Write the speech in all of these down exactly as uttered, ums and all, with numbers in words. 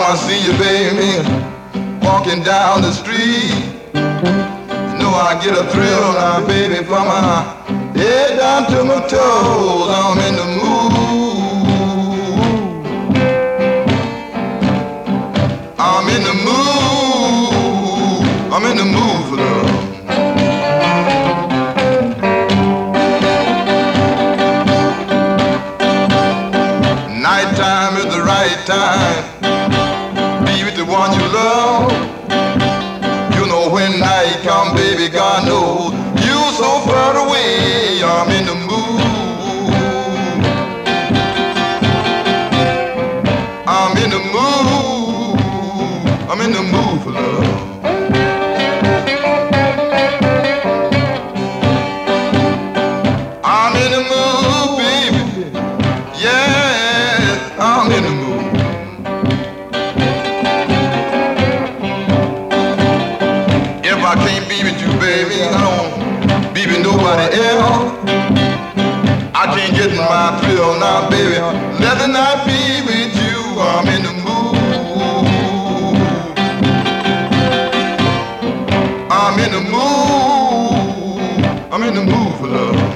I see you, baby, walking down the street, you know I get a thrill now, baby, from my head down to my toes. I'm in the mood. I'm in the mood. I'm in the mood for love. Nighttime is the right time. Be with the one you love. You know when night come, baby, God knows you so far away. I'm in the mood. I'm in the mood. I'm in the mood for love. I'm in the mood, baby. Yes, I'm in the mood. If I can't be with you, baby, I don't be with nobody else. I can't get my thrill now, baby. Let the night be with you. I'm in the mood. I'm in the mood. I'm in the mood for love.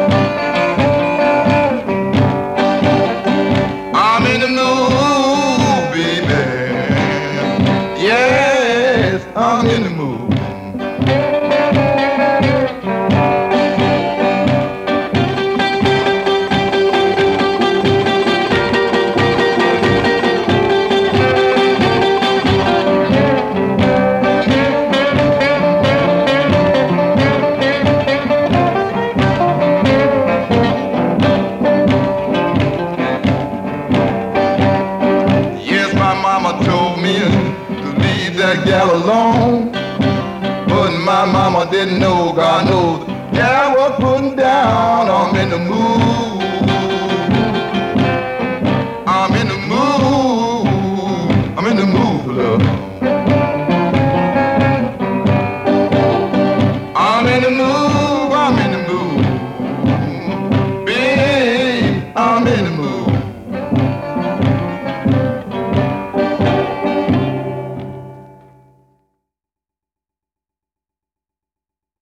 I'm in the mood, baby. Yes, I'm in the mood. That gal alone, but my mama didn't know. God knows, yeah, I was putting down. I'm in the mood.